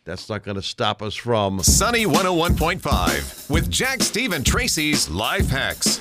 that's not going to stop us from Sunny 101.5 with Jack, Steve, and Tracy's Life Hacks.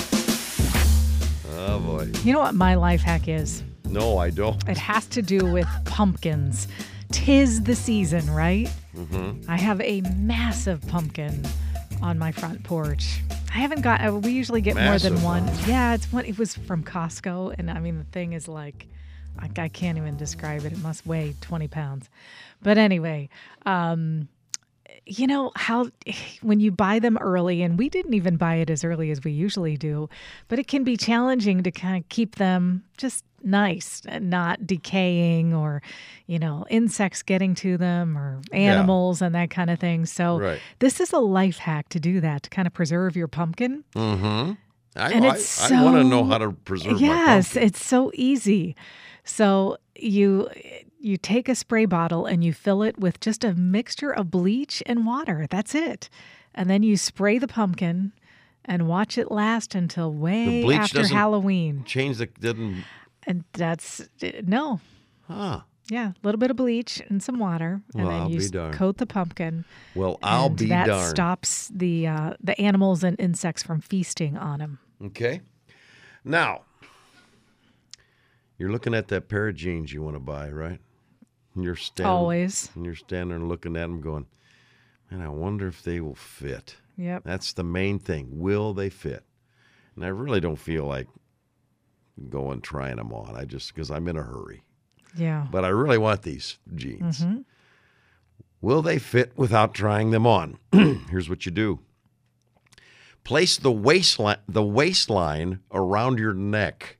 Oh, boy. You know what my life hack is? No, I don't. It has to do with pumpkins. 'Tis the season, right? Mm-hmm. I have a massive pumpkin on my front porch. I haven't got, we usually get Massive, more than one. huh? Yeah, it was from Costco. And I mean, the thing is like, I can't even describe it. It must weigh 20 pounds. But anyway, you know how when you buy them early, and we didn't even buy it as early as we usually do, but it can be challenging to kind of keep them just nice and not decaying or, insects getting to them or animals and that kind of thing. So This is a life hack to do that, to kind of preserve your pumpkin. Mm-hmm. I So, want to know how to preserve my yes, pumpkin. it's so easy. So you take a spray bottle and you fill it with just a mixture of bleach and water. That's it. And then you spray the pumpkin and watch it last until way bleach after doesn't Halloween. didn't. And that's, no. Huh. Yeah, a little bit of bleach and some water. And Well, I'll then be you darned. coat the pumpkin. Well, I'll and be that darned. stops the animals and insects from feasting on them. Okay. Now, you're looking at that pair of jeans you want to buy, right? And you're standing, Always. And you're standing there looking at them going, man, I wonder if they will fit. Yep. That's the main thing. Will they fit? And I really don't feel like going trying them on. Because I'm in a hurry. Yeah. But I really want these jeans. Mm-hmm. Will they fit without trying them on? Here's what you do. Place the waistline around your neck.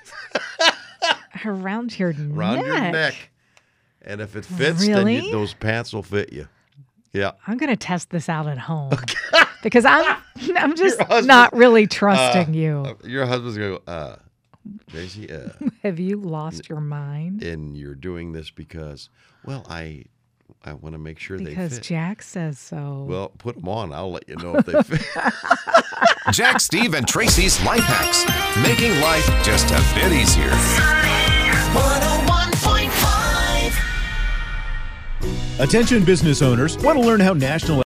Around your neck. Around your neck. And if it fits, Really? then those pants will fit you. Yeah. I'm going to test this out at home because I'm just Your husband- not really trusting you. Your husband's going to go, Tracy, Have you lost your mind? and you're doing this because, well, I want to make sure they Because fit. Jack says so. Well, put them on. I'll let you know if they fit. Jack, Steve, and Tracy's Life Hacks. Making life just a bit easier. 101.5. Attention business owners, want to learn how National